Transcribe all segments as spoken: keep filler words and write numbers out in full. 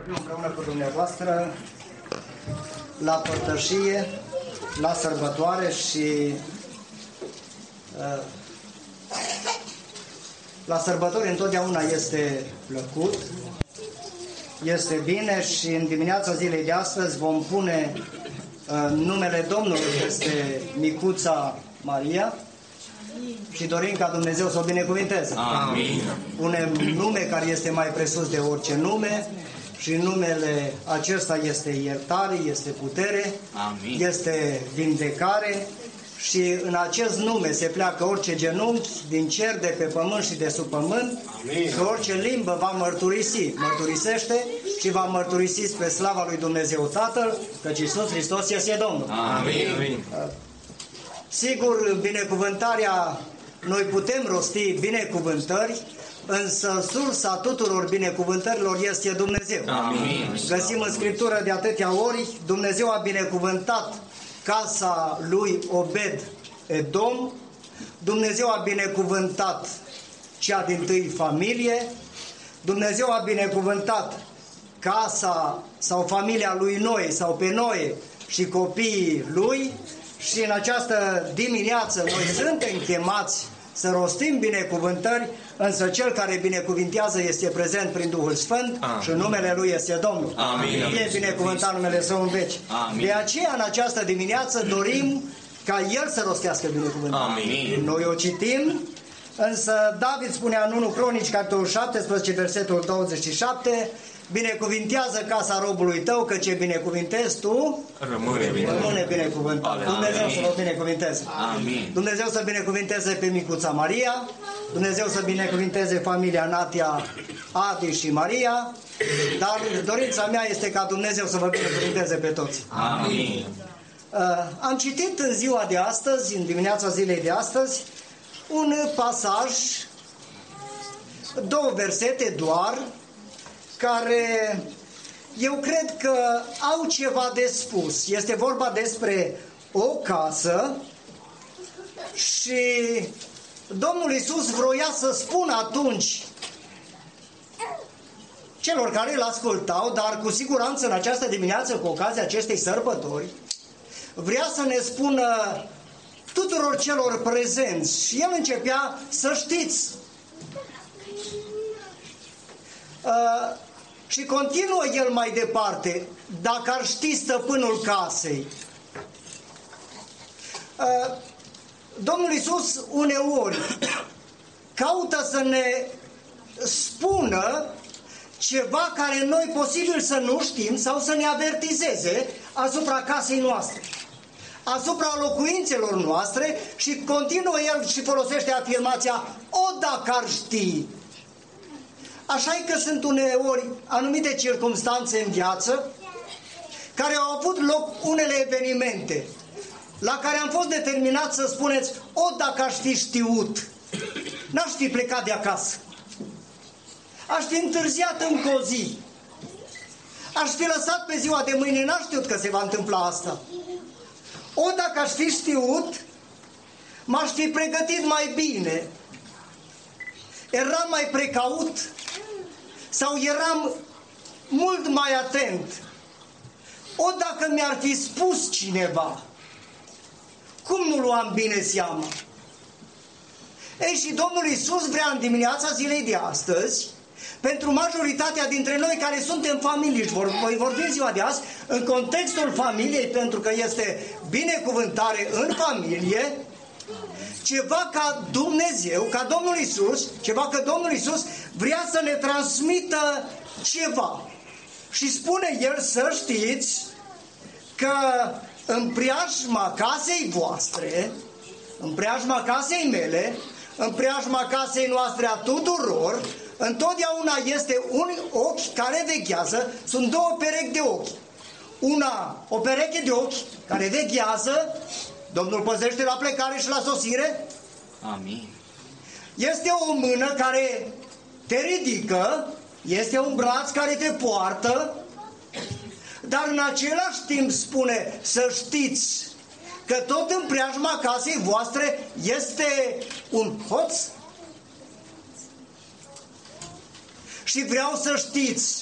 Împreună cu dumneavoastră la părtășie, la sărbătoare și uh, la sărbători întotdeauna este plăcut, este bine și în dimineața zilei de astăzi vom pune uh, numele Domnului peste micuța Maria și dorim ca Dumnezeu să o binecuvinteze. Amin. Punem nume care este mai presus de orice nume și numele acesta este iertare, este putere, Amin. este vindecare și în acest nume se pleacă orice genunchi din cer, de pe pământ și de sub pământ. Amin. Și orice limbă va mărturisi, mărturisește și va mărturisi spre slava lui Dumnezeu Tatăl, căci Iisus Hristos este Domnul. Amin. Amin. Sigur, binecuvântarea, noi putem rosti binecuvântări, însă sursa tuturor binecuvântărilor este Dumnezeu. Amin. Găsim în Scriptură de atâtea ori, Dumnezeu a binecuvântat casa lui Obed Edom, Dumnezeu a binecuvântat cea dintâi familie, Dumnezeu a binecuvântat casa sau familia lui Noe sau pe Noe și copiii lui. Și în această dimineață noi suntem chemați să rostim binecuvântări, însă Cel care binecuvintează este prezent prin Duhul Sfânt. Amin. Și numele Lui este Domnul. Amin. E binecuvântat numele Său în veci. Amin. De aceea în această dimineață dorim ca El să rostească binecuvântarea. Amin. Noi o citim, însă David spunea în întâi Cronici, capitolul șaptesprezece, versetul douăzeci și șapte, binecuvintează casa robului tău, că ce binecuvintezi tu, rămâne binecuvântat. Rămâne binecuvântat. Dumnezeu să vă binecuvinteze. Amin. Dumnezeu să binecuvinteze pe micuța Maria, Dumnezeu să binecuvinteze familia Natia, Adi și Maria, dar dorința mea este ca Dumnezeu să vă binecuvinteze pe toți. Amin. Uh, am citit în ziua de astăzi, în dimineața zilei de astăzi, un pasaj, două versete doar, care eu cred că au ceva de spus. Este vorba despre o casă și Domnul Iisus vroia să spună atunci celor care îl ascultau, dar cu siguranță în această dimineață, cu ocazia acestei sărbători, vrea să ne spună tuturor celor prezenți și el începea să știți. Uh, și continuă el mai departe, dacă ar ști stăpânul casei. Uh, Domnul Iisus uneori caută să ne spună ceva care noi posibil să nu știm sau să ne avertizeze asupra casei noastre, asupra locuințelor noastre și continuă el și folosește afirmația o dacă ar ști. Așa e că sunt uneori anumite circumstanțe în viață care au avut loc unele evenimente la care am fost determinat să spuneți o dacă aș fi știut, n-aș fi plecat de acasă, aș fi întârziat încă o zi, aș fi lăsat pe ziua de mâine, n-aș știut că se va întâmpla asta. O dacă aș fi știut, m-aș fi pregătit mai bine, eram mai precaut sau eram mult mai atent. O dacă mi-ar fi spus cineva, cum nu luam bine seama? Ei, și Domnul Iisus vrea în dimineața zilei de astăzi, pentru majoritatea dintre noi care suntem familii, și voi vorbi în ziua de azi în contextul familiei, pentru că este binecuvântare în familie, ceva ca Dumnezeu, ca Domnul Iisus, ceva că Domnul Iisus vrea să ne transmită ceva. Și spune El să știți că în preajma casei voastre, în preajma casei mele, în preajma casei noastre a tuturor, întotdeauna este un ochi care veghează, sunt două perechi de ochi. Una, o pereche de ochi care veghează, Domnul păzește la plecare și la sosire. Amin. Este o mână care te ridică, este un braț care te poartă, dar în același timp spune să știți că tot în preajma casei voastre este un hoț. Și vreau să știți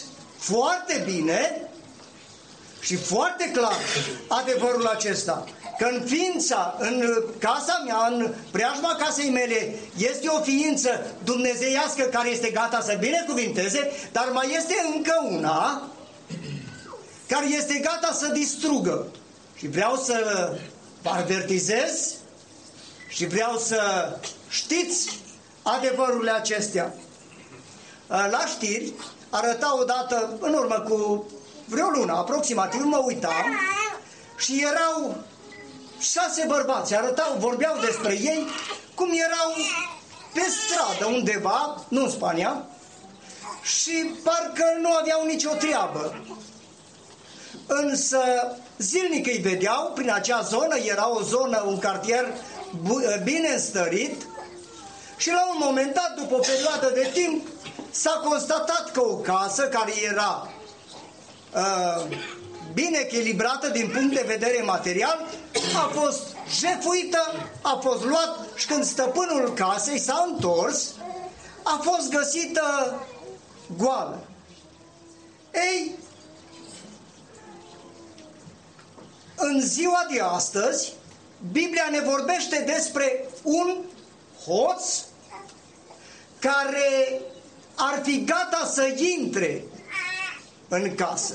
foarte bine și foarte clar adevărul acesta, că în ființa, în casa mea, în preajma casei mele, este o ființă dumnezeiască care este gata să binecuvinteze, dar mai este încă una care este gata să distrugă. Și vreau să vă avertizez și vreau să știți adevărurile acestea. La știri arăta odată, în urmă cu vreo lună, aproximativ, mă uitam și erau șase bărbați, arătau, vorbeau despre ei, cum erau pe stradă undeva, nu în Spania, și parcă nu aveau nicio treabă. Însă zilnic îi vedeau prin acea zonă, era o zonă, un cartier bine înstărit, și la un moment dat, după o perioadă de timp, s-a constatat că o casă care era uh, bine echilibrată din punct de vedere material a fost jefuită, a fost luat, și când stăpânul casei s-a întors, a fost găsită goală. Ei, în ziua de astăzi, Biblia ne vorbește despre un hoț care ar fi gata să intre în casă.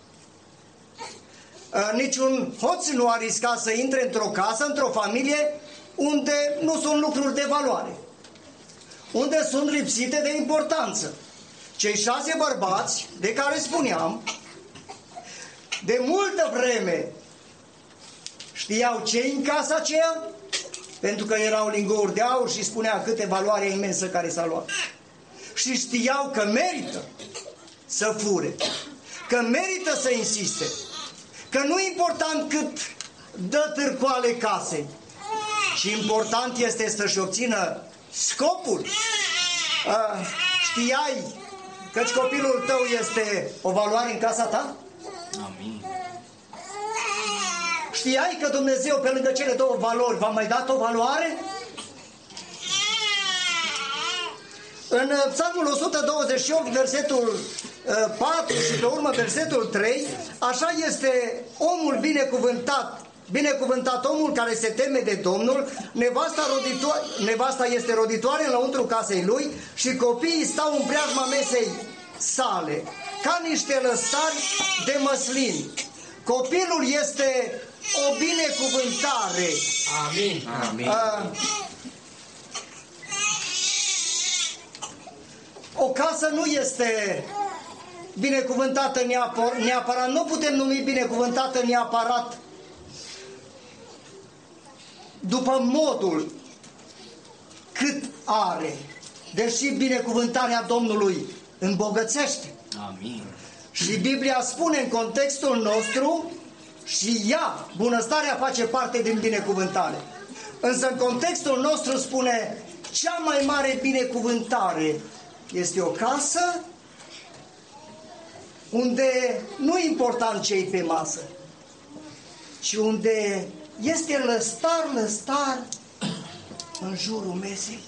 Niciun hoț nu a riscat să intre într-o casă, într-o familie unde nu sunt lucruri de valoare, unde sunt lipsite de importanță. Cei șase bărbați de care spuneam, de multă vreme știau ce în casa aceea, pentru că erau lingouri de aur și spunea câte valoare imensă care s-a luat. Și știau că merită să fure, că merită să insiste, că nu e important cât dă târcoale casei, și important este să-și obțină scopul. Uh, știai căci copilul tău este o valoare în casa ta? Amin. Știai că Dumnezeu, pe lângă cele două valori, v-a mai dat o valoare? În Psalmul o sută douăzeci și opt, versetul patru și pe urmă versetul trei, așa este omul binecuvântat, binecuvântat omul care se teme de Domnul, nevasta, nevasta este roditoare în lăuntru casei lui și copiii stau în preajma mesei sale, ca niște lăstari de măslin. Copilul este o binecuvântare. Amin. Amin. Uh, o casă nu este binecuvântată neapărat, nu putem numi binecuvântată neapărat după modul cât are, deși binecuvântarea Domnului îmbogățește. Amin. Și Biblia spune în contextul nostru, și ea, bunăstarea, face parte din binecuvântare. Însă în contextul nostru spune, cea mai mare binecuvântare este o casă unde nu e important ce-i pe masă, ci unde este lăstar, lăstar în jurul mesei.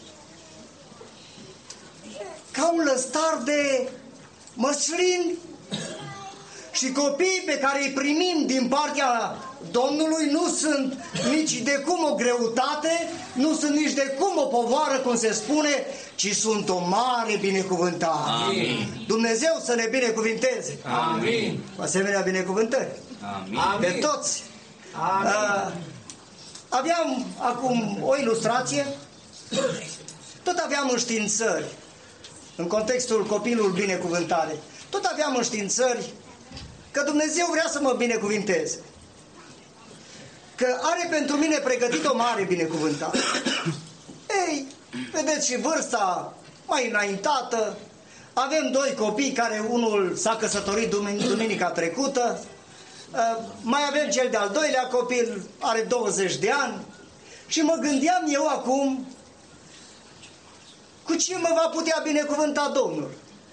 Ca un lăstar de măslin. Și copiii pe care îi primim din partea Domnului nu sunt nici de cum o greutate, nu sunt nici de cum o povară, cum se spune, ci sunt o mare binecuvântare. Amin. Dumnezeu să ne binecuvinteze. Amin. Cu asemenea binecuvântări. Amin. De toți. Amin. Uh, aveam acum o ilustrație. Tot aveam înștiințări în contextul copilul binecuvântare. Tot aveam înștiințări că Dumnezeu vrea să mă binecuvinteze, că are pentru mine pregătit o mare binecuvântare. Ei, vedeți și vârsta mai înaintată, avem doi copii, care unul s-a căsătorit duminica trecută, mai avem cel de-al doilea copil, are douăzeci de ani, și mă gândeam eu acum, cu ce mă va putea binecuvânta Domnul?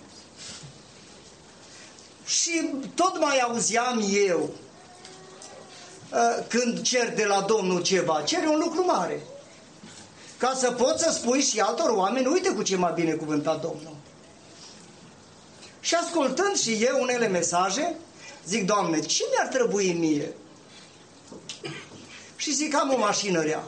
Și tot mai auzeam eu, când cer de la Domnul ceva, cere un lucru mare, ca să poți să spui și altor oameni, uite cu ce m-a binecuvântat Domnul. Și ascultând și eu unele mesaje, zic, Doamne, ce mi-ar trebui mie? Și zic, am o mașină rea,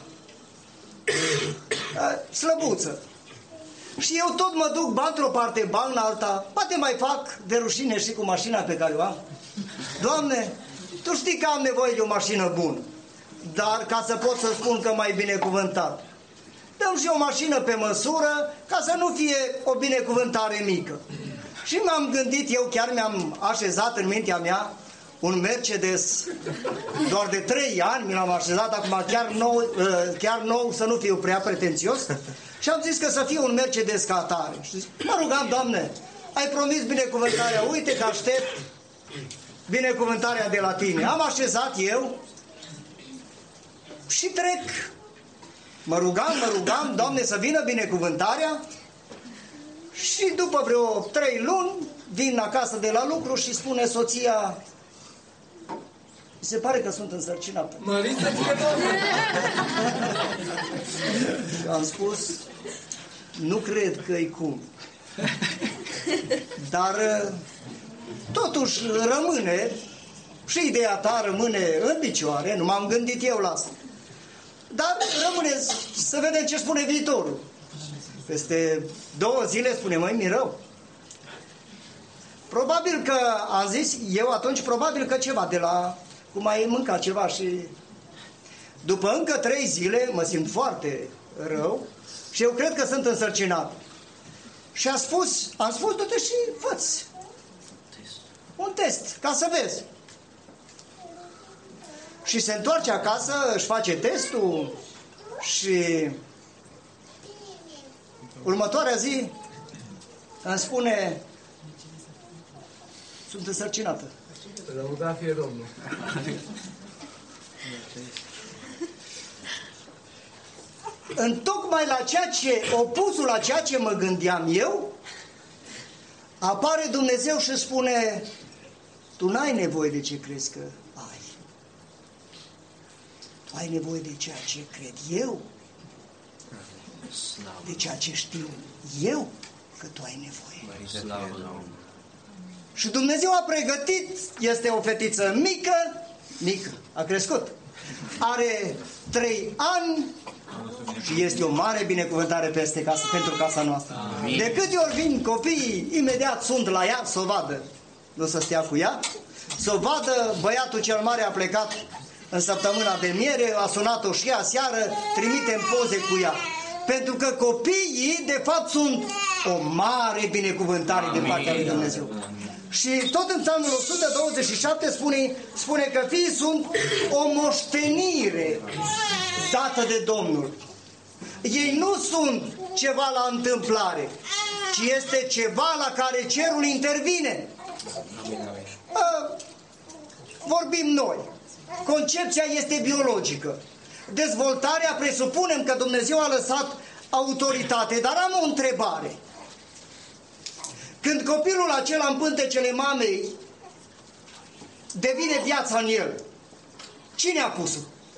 slăbuță. Și eu tot mă duc, ba într-o parte, ba în alta, poate mai fac de rușine și cu mașina pe care o am. Doamne, Tu știi că am nevoie de o mașină bună, dar ca să pot să spun că mai binecuvântat, dăm și o mașină pe măsură, ca să nu fie o binecuvântare mică. Și m-am gândit, eu chiar mi-am așezat în mintea mea un Mercedes, doar de trei ani mi l-am așezat, acum chiar nou, chiar nou, să nu fiu prea pretențios, și am zis că să fie un Mercedes ca atare. Și mă rugam, Doamne, ai promis binecuvântarea, uite că aștept binecuvântarea de la Tine. Am așezat eu și trec. Mă rugam, mă rugam, Doamne, să vină binecuvântarea, și după vreo trei luni vin acasă de la lucru și spune soția, se pare că sunt însărcinată. Măriți să fie Domnul! Și am spus, nu cred că-i cum. Dar totuși rămâne, și ideea ta rămâne în picioare, nu m-am gândit eu la asta. Dar rămâne să vedem ce spune viitorul. Peste două zile spune, măi, mi rău. Probabil că, am zis eu atunci, probabil că ceva de la, cum ai mâncat ceva și... După încă trei zile mă simt foarte rău și eu cred că sunt însărcinat. Și a spus, am spus, du-te și fă-ți un test, ca să vezi. Și se întoarce acasă, își face testul și următoarea zi îmi spune, sunt însărcinată. Lăudat fie Domnul. Întocmai la ceea ce, opusul la ceea ce mă gândeam eu, apare Dumnezeu și spune, tu n-ai nevoie de ce crezi că ai. Tu ai nevoie de ceea ce cred eu, de ceea ce știu eu că tu ai nevoie. Și Dumnezeu a pregătit, este o fetiță mică, mică, a crescut, are trei ani și este o mare binecuvântare peste casă, pentru casa noastră. Amin. De câte ori vin copiii, imediat sunt la ea să o vadă, nu să stea cu ea, să o vadă, băiatul cel mare a plecat în săptămâna de miere, a sunat-o și ea seară, trimite în poze cu ea. Pentru că copiii, de fapt, sunt o mare binecuvântare Amin. De partea lui Dumnezeu. Amin. Și tot în Psalmul o sută douăzeci și șapte spune, spune că fiii sunt o moștenire dată de Domnul. Ei nu sunt ceva la întâmplare, ci este ceva la care cerul intervine. A, vorbim noi. Concepția este biologică. Dezvoltarea, presupunem că Dumnezeu a lăsat autoritate, dar am o întrebare. Când copilul acela în pântecele mamei devine viața în el, cine a pus-o?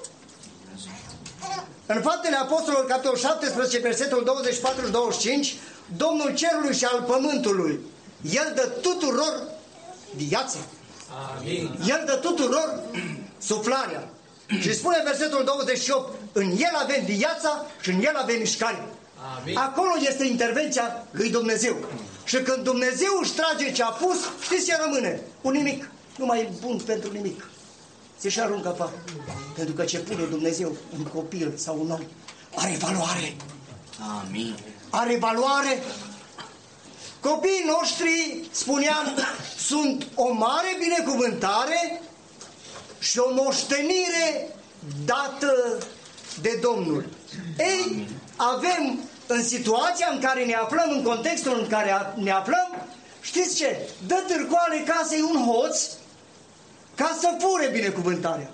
În Faptele Apostolilor, capitolul șaptesprezece, versetul douăzeci și patru și douăzeci și cinci, Domnul cerului și al pământului, El dă tuturor viața. Amin. El dă tuturor suflarea. Și spune versetul douăzeci și opt, în El avem viața și în El avem mișcare. Amin. Acolo este intervenția lui Dumnezeu. Și când Dumnezeu își trage ce a pus, știți ce rămâne? Un nimic. Nu mai e bun pentru nimic. Se și aruncă afară. Pentru că ce pune Dumnezeu în copil sau un om are valoare. Amin. Are valoare. Copiii noștri, spuneam, sunt o mare binecuvântare și o moștenire dată de Domnul. Ei, avem în situația în care ne aflăm, în contextul în care ne aflăm, știți ce? Dă târcoale casei un hoț ca să fure binecuvântarea.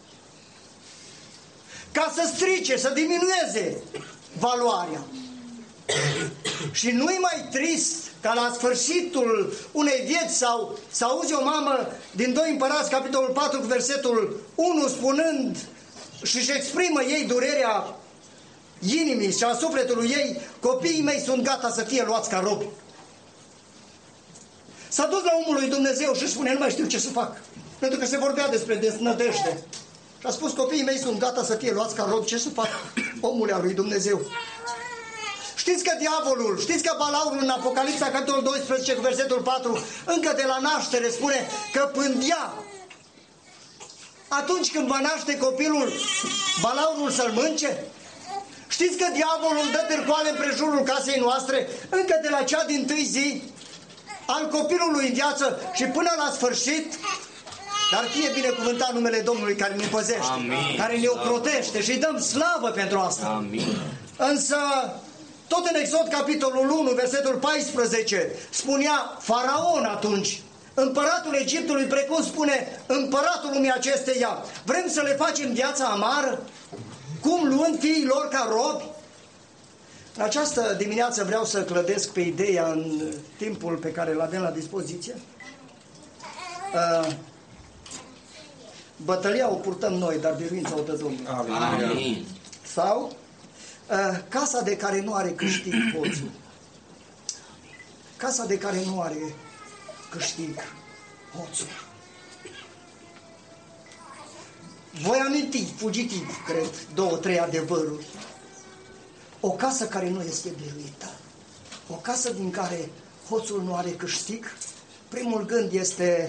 Ca să strice, să diminueze valoarea. Și nu-i mai trist ca la sfârșitul unei vieți sau să auzi o mamă din doi Împărați, capitolul patru, versetul unu, spunând și-și exprimă ei durerea inimii și a sufletului ei, copiii mei sunt gata să fie luați ca robi. S-a dus la omul lui Dumnezeu și spune, nu mai știu ce să fac. Pentru că se vorbea despre deznădejde. Și a spus, copiii mei sunt gata să fie luați ca rob, ce să fac? Omul al lui Dumnezeu. Știți că diavolul, știți că Balaurul în Apocalipsa, capitolul doisprezece, cu versetul patru, încă de la naștere spune că pândea. Atunci când va naște copilul, Balaurul să-l mânce? Știți că diavolul dă târcoale împrejurul casei noastre, încă de la cea dintâi zi al copilului în viață și până la sfârșit? Dar fie binecuvântat numele Domnului care ne păzește, Amin. Care ne ocrotește și îi dăm slavă pentru asta. Amin. Însă, tot în Exod, capitolul unu, versetul paisprezece, spunea Faraon atunci, împăratul Egiptului, precum spune împăratul lumii acesteia, vrem să le facem viața amară? Cum luând fiii lor ca robi? În această dimineață vreau să clădesc pe ideea în timpul pe care îl avem la dispoziție. Uh, Bătălia o purtăm noi, dar biruința o dă Domnul. Amin. Sau uh, casa de care nu are câștig hoțul. Casa de care nu are câștig hoțul. Voi aminti, fugitiv, cred, două, trei adevăruri. O casă care nu este biruită. O casă din care hoțul nu are câștig. Primul gând este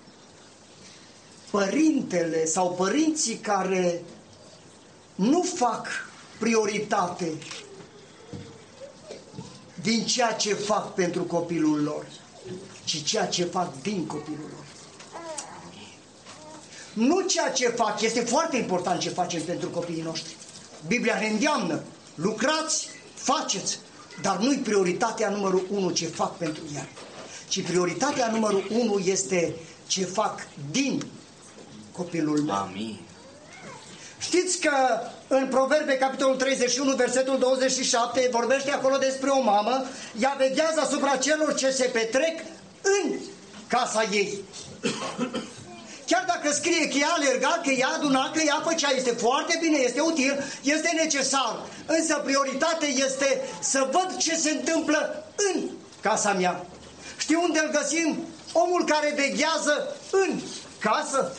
părintele sau părinții care nu fac prioritate din ceea ce fac pentru copilul lor, ci ceea ce fac din copilul lor. Nu ceea ce fac, este foarte important ce facem pentru copiii noștri. Biblia ne îndeamnă, lucrați, faceți, dar nu-i prioritatea numărul unu ce fac pentru ea, ci prioritatea numărul unu este ce fac din copilul meu. Amin. Știți că în Proverbe, capitolul treizeci și unu, versetul douăzeci și șapte, vorbește acolo despre o mamă, ea veghează asupra celor ce se petrec în casa ei. Chiar dacă scrie că ea alerga, că ea aduna, că ea făcea, este foarte bine, este util, este necesar. Însă prioritatea este să văd ce se întâmplă în casa mea. Știu unde îl găsim? Omul care veghează în casă.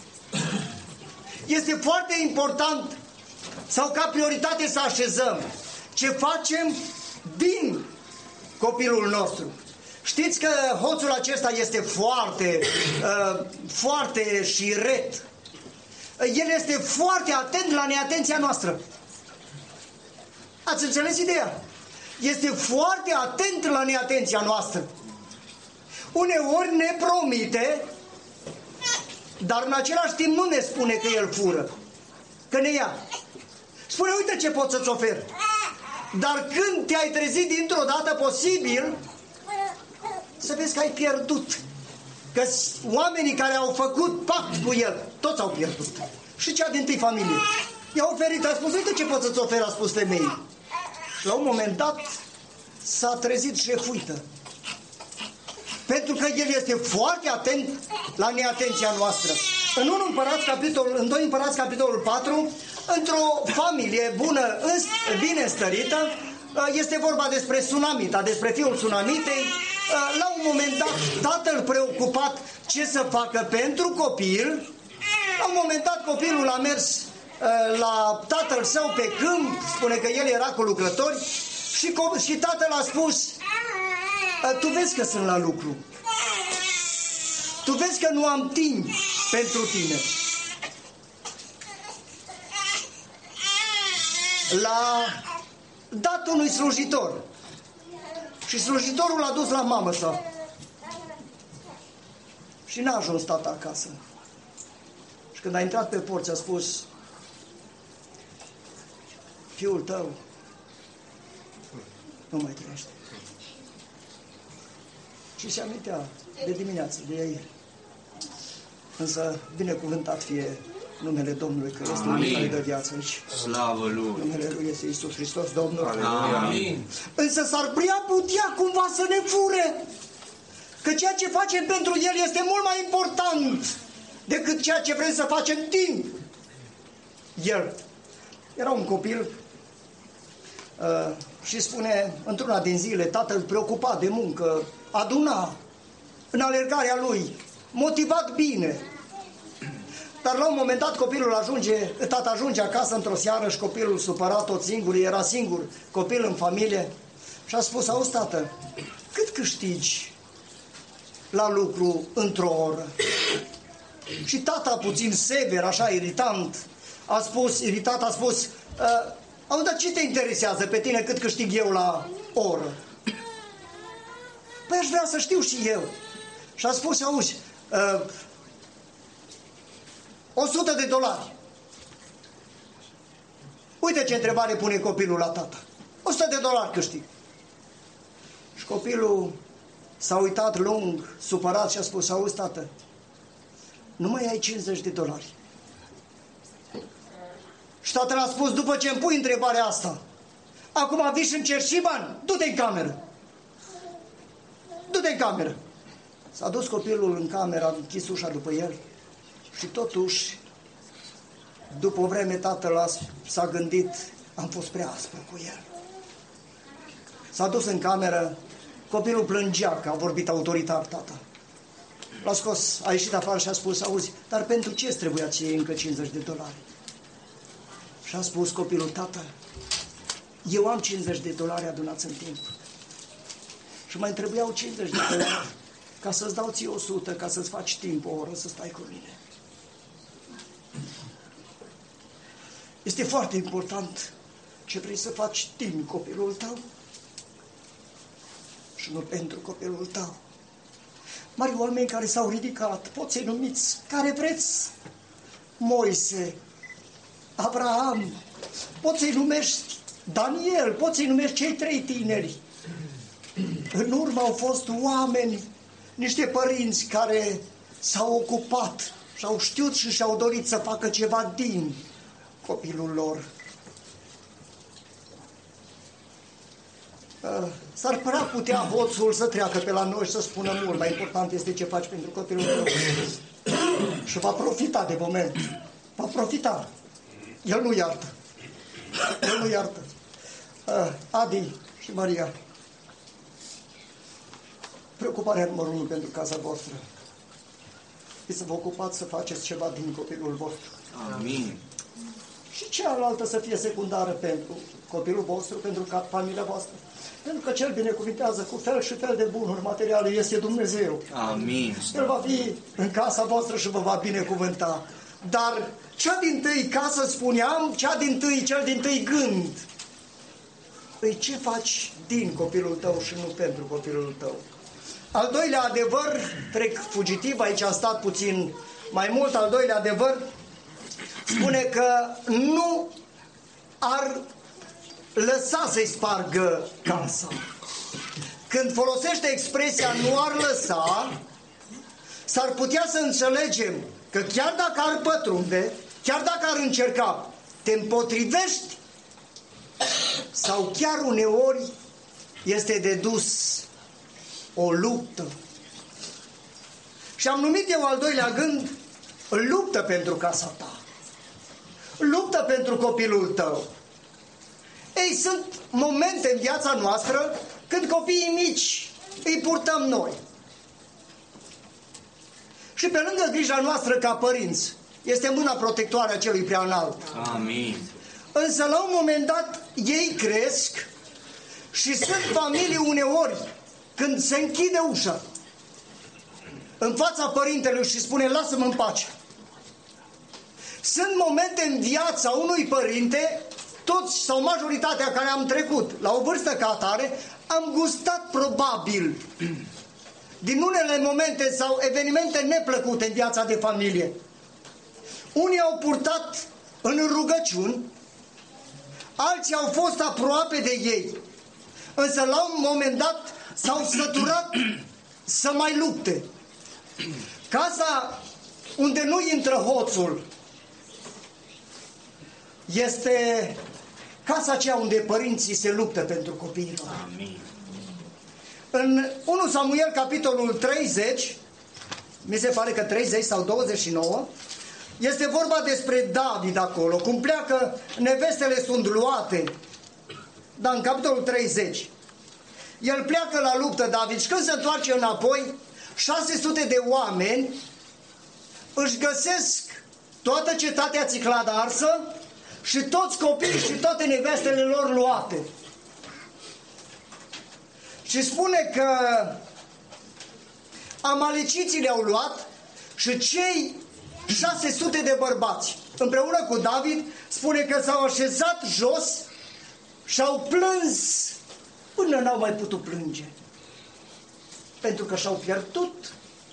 Este foarte important sau ca prioritate să așezăm ce facem din copilul nostru. Știți că hoțul acesta este foarte, uh, foarte șiret. El este foarte atent la neatenția noastră. Ați înțeles ideea? Este foarte atent la neatenția noastră. Uneori ne promite, dar în același timp nu ne spune că el fură, că ne ia. Spune, uite ce pot să-ți ofer. Dar când te-ai trezit dintr-o dată, posibil să vezi că ai pierdut. Că oamenii care au făcut pact cu el, toți au pierdut. Și cea dintâi familie. I-a oferit, a spus, uite ce pot să-ți ofer, a spus femeii. Și la un moment dat s-a trezit șefuită. Pentru că el este foarte atent la neatenția noastră. În unu Împărați, capitolul, în doi Împărați, capitolul patru, într-o familie bună, bine stărită, este vorba despre Sunamita, despre fiul Sunamitei. La un moment dat, tatăl preocupat ce să facă pentru copil, la un moment dat copilul a mers la tatăl său pe câmp, spune că el era cu lucrători, și, și tatăl a spus, tu vezi că sunt la lucru, tu vezi că nu am timp pentru tine. L-a dat unui slujitor și slujitorul l-a dus la mamă sa și n-a ajuns tata acasă. Și când a intrat pe porți a spus, fiul tău nu mai trăiește. Și se amintea de dimineață, de ieri. Însă binecuvântat fie numele Domnului, că este Unul care dă viață aici. Slavă Lui! Numele Lui este Iisus Hristos, Domnul. Amin. Însă s-ar prea putea cumva să ne fure, că ceea ce facem pentru El este mult mai important decât ceea ce vrem să facem din El. Era un copil uh, și spune, într-una din zile, tatăl preocupat de muncă, aduna în alergarea lui, motivat bine. Dar la un moment dat copilul ajunge, tata ajunge acasă într-o seară și copilul supărat tot singur, era singur copil în familie și a spus: auzi, tată, cât câștigi la lucru într-o oră? Și tata, puțin sever, așa, iritant, a spus, iritat a spus: auzi, dar ce te interesează pe tine cât câștig eu la oră? Păi aș vrea să știu și eu. Și a spus: auzi, uh, o sută de dolari. Uite ce întrebare pune copilul la tata. o sută de dolari câștig. Și copilul s-a uitat lung, supărat și a spus: auzi, tată, nu mai ai cincizeci de dolari. Și tatăl a spus: după ce îmi pui întrebarea asta, acum vii și îmi cer și bani? Du-te în cameră. Du-te în cameră. S-a dus copilul în cameră, a închis ușa după el și totuși, după o vreme, tatăl s-a gândit: am fost prea aspru cu el. S-a dus în cameră, copilul plângea că a vorbit autoritar tata. L-a scos, a ieșit afară și a spus: auzi, dar pentru ce îți trebuia ție încă cincizeci de dolari? Și a spus copilul: tată, eu am cincizeci de dolari adunați în timp și mai trebuiau cincizeci de dolari ca să-ți dau ție o sută, ca să-ți faci timp o oră să stai cu mine. Este foarte important ce vrei să faci timp copilul tău și nu pentru copilul tău. Mari oameni care s-au ridicat, poți să-i numiți care vreți: Moise, Abraham, poți să-i numești Daniel, poți să-i numești cei trei tineri. În urmă au fost oameni, niște părinți care s-au ocupat și au știut și și-au dorit să facă ceva din copilul lor. S-ar părea putea hoțul să treacă pe la noi și să spună: mult mai important este ce faci pentru copilul tău. Și va profita de moment. Va profita. El nu iartă. El nu iartă. Adi și Maria, preocuparea numărul unu pentru casa voastră e să vă ocupați să faceți ceva din copilul vostru. Amin. Și cealaltă să fie secundară pentru copilul vostru, pentru ca familia voastră. Pentru că cel binecuvintează cu fel și fel de bunuri materiale este Dumnezeu. Amin. El va fi în casa voastră și vă va binecuvânta. Dar cea dintâi casă, spuneam, cea dintâi, cel dintâi gând, păi ce faci din copilul tău și nu pentru copilul tău? Al doilea adevăr, trec fugitiv, aici am stat puțin mai mult, al doilea adevăr spune că nu ar lăsa să-i spargă casa. Când folosește expresia nu ar lăsa, s-ar putea să înțelegem că chiar dacă ar pătrunde, chiar dacă ar încerca, te împotrivești sau chiar uneori este de dus o luptă. Și am numit eu al doilea gând: luptă pentru casa ta. Luptă pentru copilul tău. Ei, sunt momente în viața noastră când copiii mici îi purtăm noi. Și pe lângă grija noastră ca părinți, este mâna protectoare a celui prea înalt. Amin. Însă la un moment dat ei cresc și sunt familii uneori când se închide ușa în fața părintelui și spune: lasă-mă în pace. Sunt momente în viața unui părinte, toți sau majoritatea care am trecut la o vârstă ca atare, am gustat probabil din unele momente sau evenimente neplăcute în viața de familie. Unii au purtat în rugăciuni, alții au fost aproape de ei, însă la un moment dat s-au săturat să mai lupte. Casa unde nu intră hoțul este casa aceea unde părinții se luptă pentru copiii lor. Amin. În unu Samuel, capitolul treizeci, mi se pare că treizeci sau douăzeci și nouă, este vorba despre David acolo, cum pleacă, nevestele sunt luate, dar în capitolul treizeci, el pleacă la luptă, David, și când se întoarce înapoi, șase sute de oameni își găsesc toată cetatea Țiclada arsă și toți copiii și toate nevestele lor luate. Și spune că amaleciții le-au luat și cei șase sute de bărbați, împreună cu David, spune că s-au așezat jos și au plâns până n-au mai putut plânge. Pentru că și-au pierdut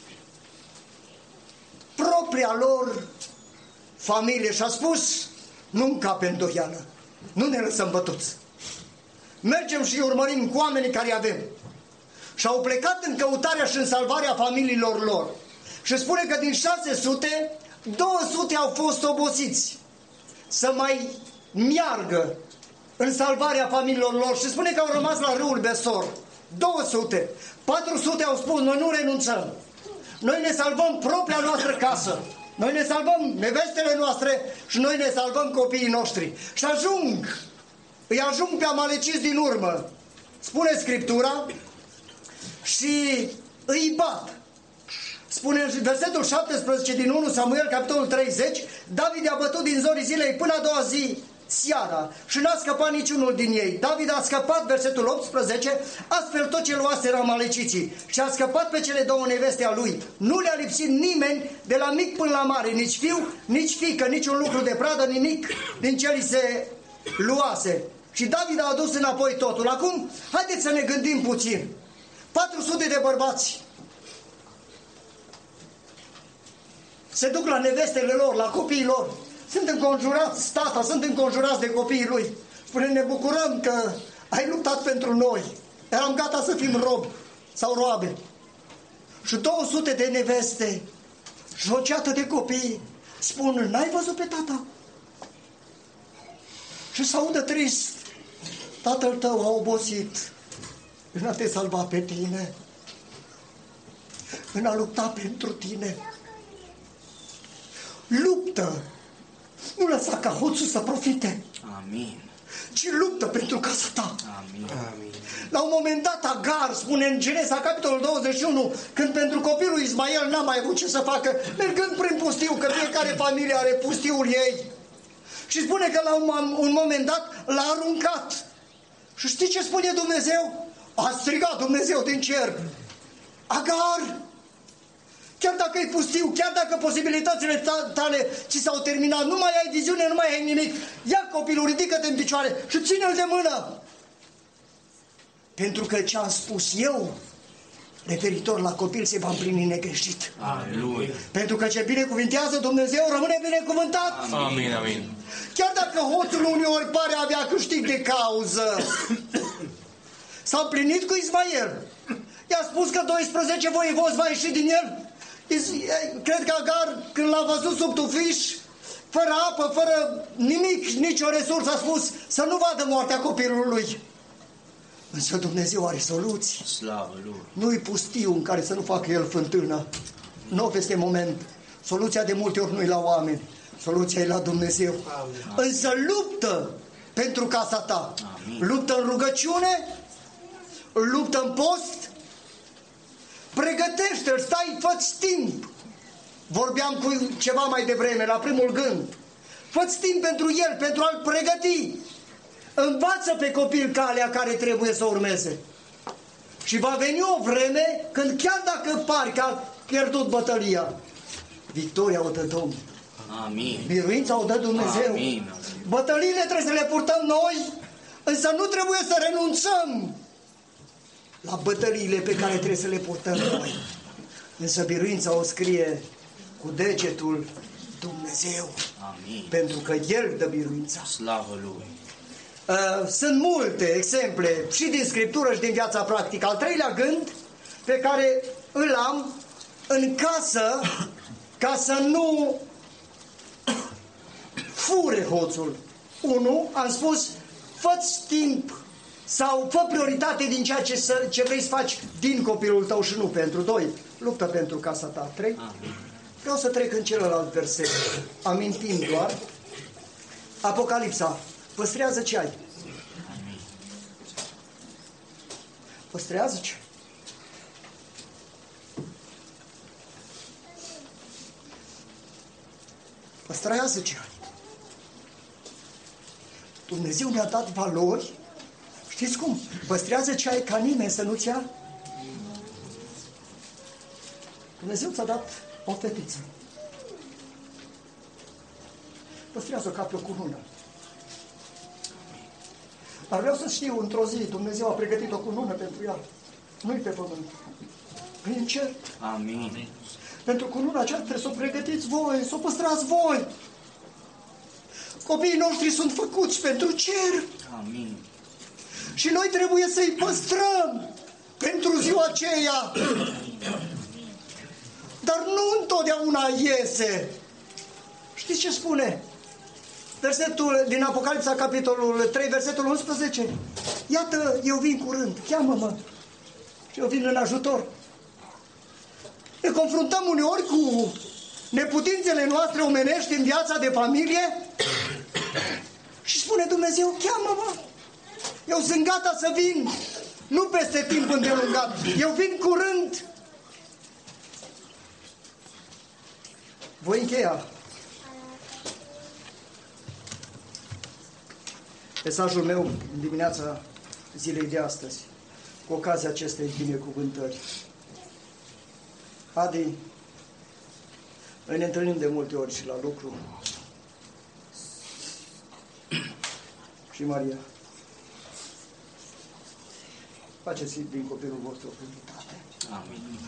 propria lor familie și a spus: nu încape îndoială, nu ne lăsăm bătuți. Mergem și urmărim cu oamenii care avem. Și au plecat în căutarea și în salvarea familiilor lor. Și spune că din șase sute, două sute au fost obosiți să mai meargă în salvarea familiilor lor. Și spune că au rămas la râul Besor. două sute. patru sute au spus: noi nu renunțăm. Noi ne salvăm propria noastră casă. Noi ne salvăm nevestele noastre și noi ne salvăm copiii noștri. Și ajung, îi ajung pe amaleciți din urmă, spune Scriptura, și îi bat. Spune în versetul șaptesprezece din unu Samuel, capitolul treizeci, David a bătut din zorii zilei până a doua zi seara și n-a scăpat niciunul din ei. David a scăpat, versetul optsprezece, astfel tot ce luaseră amaleciții și a scăpat pe cele două neveste a lui. Nu le-a lipsit nimeni de la mic până la mare, nici fiu, nici fiică, niciun lucru de pradă, nimic din ce li se luase. Și David a adus înapoi totul. Acum, haideți să ne gândim puțin. patru sute de bărbați se duc la nevestele lor, la copiii lor. Sunt înconjurați, tata, sunt înconjurați de copiii lui. Spune: ne bucurăm că ai luptat pentru noi. Eram gata să fim robi sau roabe. Și două sute de neveste și o ceată de copii spun: n-ai văzut pe tata? Și se audă trist: tatăl tău a obosit în a te salva pe tine, în a lupta pentru tine. Luptă! Nu lăsa ca hoțul să profite. Amin. Ci luptă pentru casa ta. Amin. Amin. La un moment dat Agar spune în Genesa, capitolul douăzeci și unu, când pentru copilul Ismael n-a mai avut ce să facă, mergând prin pustiu, că fiecare familie are pustiul ei. Și spune că la un, un moment dat l-a aruncat. Și știi ce spune Dumnezeu? A strigat Dumnezeu din cer: Agar, chiar dacă e pustiu, chiar dacă posibilitățile tale ți s-au terminat, nu mai ai viziune, nu mai ai nimic, ia copilul, ridică-te în picioare și ține-l de mână. Pentru că ce am spus eu referitor la copil se va împlini negreșit. Aleluia. Pentru că ce binecuvintează Dumnezeu rămâne binecuvântat. Amin, amin. Chiar dacă hoțul uneori pare a avea câștig de cauză, s-a împlinit cu Ismael. I-a spus că doisprezece voievozi va ieși din el. Cred că Agar, când l-a văzut sub tufiș, fără apă, fără nimic, nicio resursă, a spus să nu vadă moartea copilului. Însă Dumnezeu are soluții. Slavă Lui. Nu-i pustiu în care să nu facă el fântână. Nu este moment. Soluția de multe ori nu-i la oameni. Soluția e la Dumnezeu. Amin. Însă luptă pentru casa ta. Amin. Luptă în rugăciune, luptă în post, pregătește-l, stai, fă-ți timp. Vorbeam cu ceva mai devreme, la primul gând. Fă-ți timp pentru el, pentru a-l pregăti. Învață pe copil calea care trebuie să urmeze. Și va veni o vreme când, chiar dacă pari că a pierdut bătălia, victoria o dă Domnul. Amin. Biruința o dă Dumnezeu. Amin. Bătăliile trebuie să le purtăm noi, însă nu trebuie să renunțăm la bătăliile pe care trebuie să le purtăm noi. Însă biruința o scrie cu degetul Dumnezeu. Amin. Pentru că El dă biruința. Slavă Lui. Uh, sunt multe exemple și din Scriptură și din viața practică. Al treilea gând pe care îl am în casă, ca să nu fure hoțul. Unu, am spus, fă-ți timp sau fă prioritate din ceea ce, să, ce vrei să faci din copilul tău și nu pentru. Doi, luptă pentru casa ta. Trei, vreau să trec în celălalt verset, amintind doar Apocalipsa. Păstrează ce ai. Păstrează ce? Păstrează ce ai. Dumnezeu ne-a dat valori. Știți cum? Păstrează ce ai ca nimeni să nu-ți ia. Dumnezeu ți-a dat o fetiță. Păstrează-o ca pe o cunună. Dar vreau să știu, într-o zi, Dumnezeu a pregătit o cunună pentru ea. Nu-i pe pământ. E în cer. Amin. Pentru cununa aceea trebuie să o pregătiți voi, să o păstrați voi. Copiii noștri sunt făcuți pentru cer. Amin. Și noi trebuie să-i păstrăm pentru ziua aceea. Dar nu întotdeauna iese. Știți ce spune? Versetul din Apocalipsa, capitolul trei, versetul unsprezece. Iată, eu vin curând, cheamă-mă. Și eu vin în ajutor. Ne confruntăm uneori cu neputințele noastre omenești în viața de familie și spune Dumnezeu, cheamă-mă. Eu sunt gata să vin, nu peste timp îndelungat. Eu vin curând. Voi încheia mesajul meu în dimineața zilei de astăzi, cu ocazia acestei binecuvântări. Adi, noi ne întâlnim de multe ori și la lucru. Și Maria, faceți din copilul vostru o prioritate. Amin.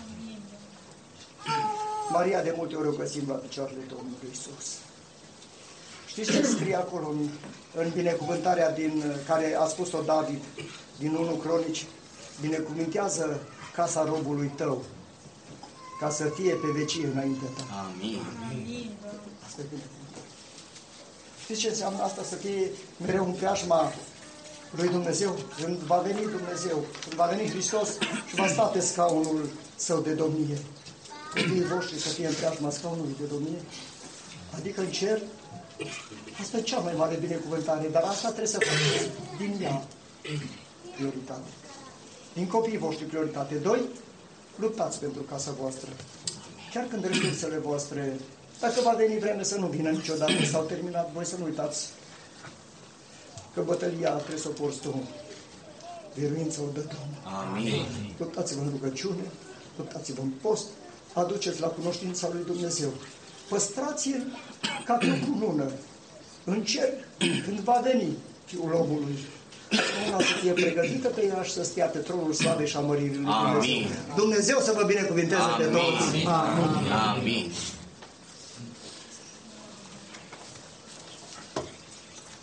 Maria de multe ori o găsim la picioarele Domnului Iisus. Știți ce scrie acolo în, în binecuvântarea din, care a spus-o David din unu Cronici? Binecuvintează casa robului tău, ca să fie pe vecie înaintea ta. Amin. Asta e binecuvântare. Știți ce înseamnă asta? Să fie mereu în preajma lui Dumnezeu. Când va veni Dumnezeu, când va veni Hristos și va sta pe scaunul său de domnie. Copiii voștri să fie în preajma scaunului de domnie. Adică în cer. Asta e cea mai mare binecuvântare, dar asta trebuie să faceți din ea prioritate. Din copiii voștri prioritate. Doi, luptați pentru casa voastră. Chiar când resursele voastre, dacă va veni vreme să nu vină niciodată, s-au terminat, voi să nu uitați că bătălia trebuie să o porți tu. Biruința o dă Domnul. Amin. Luptați-vă în rugăciune, luptați-vă în post, aduceți la cunoștința lui Dumnezeu. Păstrați-l ca pe o cunună în cer când va veni Fiul omului. Una să fie pregătită pe ea și să stea pe tronul slavei și a măririi lui Dumnezeu. Dumnezeu să vă binecuvinteze pe toți. Amin. Amin.